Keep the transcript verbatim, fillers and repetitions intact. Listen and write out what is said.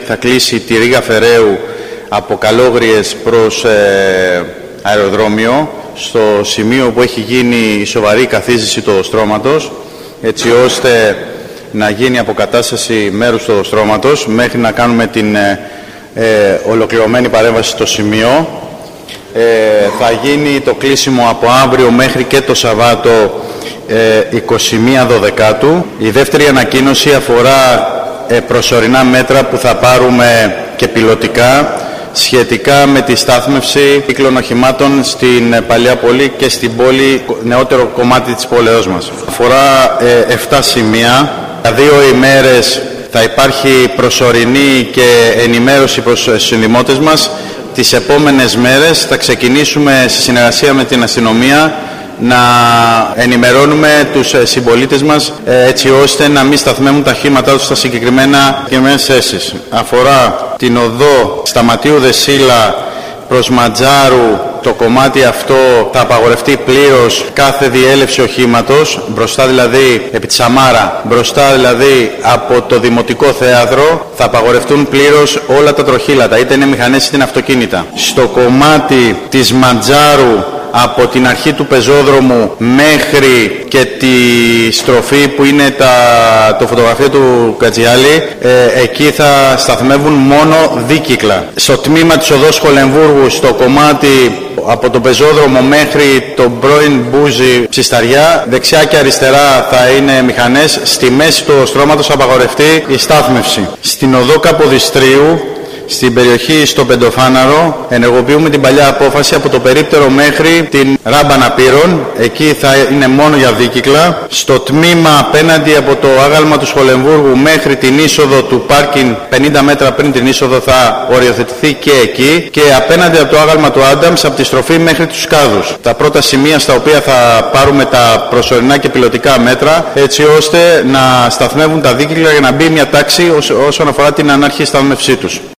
Θα κλείσει τη Ρήγα Φεραίου από Καλόγριες προς ε, αεροδρόμιο, στο σημείο που έχει γίνει η σοβαρή καθίζηση του οδοστρώματος, έτσι ώστε να γίνει αποκατάσταση μέρους του οδοστρώματος μέχρι να κάνουμε την ε, ε, ολοκληρωμένη παρέμβαση στο σημείο. Ε, θα γίνει το κλείσιμο από αύριο μέχρι και το Σαββάτο ε, είκοσι μία Δωδεκάτου. Η δεύτερη ανακοίνωση αφορά ε, προσωρινά μέτρα που θα πάρουμε και πιλωτικά σχετικά με τη στάθμευση κύκλων οχημάτων στην Παλιά Πόλη και στην πόλη, νεότερο κομμάτι της πόλεως μας. Αφορά ε, επτά σημεία. Για δύο ημέρες θα υπάρχει προσωρινή και ενημέρωση προς τους συνδημότες μας. Τις επόμενες μέρες θα ξεκινήσουμε σε συνεργασία με την αστυνομία να ενημερώνουμε τους συμπολίτες μας έτσι ώστε να μην σταθμεύουν τα οχήματά τους στα συγκεκριμένα θέσεις. Αφορά την οδό Σταματίου Δεσίλα προς Ματζάρου. Το κομμάτι αυτό θα απαγορευτεί πλήρως κάθε διέλευση οχήματος, μπροστά δηλαδή επί τη Σαμάρα, μπροστά δηλαδή από το Δημοτικό Θέατρο, θα απαγορευτούν πλήρως όλα τα τροχήλατα, είτε είναι μηχανές είτε είναι αυτοκίνητα. Στο κομμάτι της Ματζάρου, από την αρχή του πεζόδρομου μέχρι και τη στροφή που είναι τα, το φωτογραφείο του Κατζιάλη, ε, εκεί θα σταθμεύουν μόνο δίκυκλα. Στο τμήμα της οδός Χολεμβούργου, στο κομμάτι από το πεζόδρομο μέχρι τον πρώην Μπούζι Ψισταριά, δεξιά και αριστερά θα είναι μηχανές. Στη μέση του οδοστρώματος θα απαγορευτεί η στάθμευση. Στην οδό Καποδιστρίου, στην περιοχή στο Πεντοφάναρο, ενεργοποιούμε την παλιά απόφαση από το περίπτερο μέχρι την Ράμπα Ναπύρων. Εκεί θα είναι μόνο για δίκυκλα. Στο τμήμα απέναντι από το άγαλμα του Σχολεμβούργου μέχρι την είσοδο του πάρκινγκ, πενήντα μέτρα πριν την είσοδο, θα οριοθετηθεί και εκεί. Και απέναντι από το άγαλμα του Άνταμς, από τη στροφή μέχρι τους Κάδους. Τα πρώτα σημεία στα οποία θα πάρουμε τα προσωρινά και πιλωτικά μέτρα, έτσι ώστε να σταθμεύουν τα δίκυκλα για να μπει μια τάξη όσον αφορά την ανάρχη σταθμευσή τους.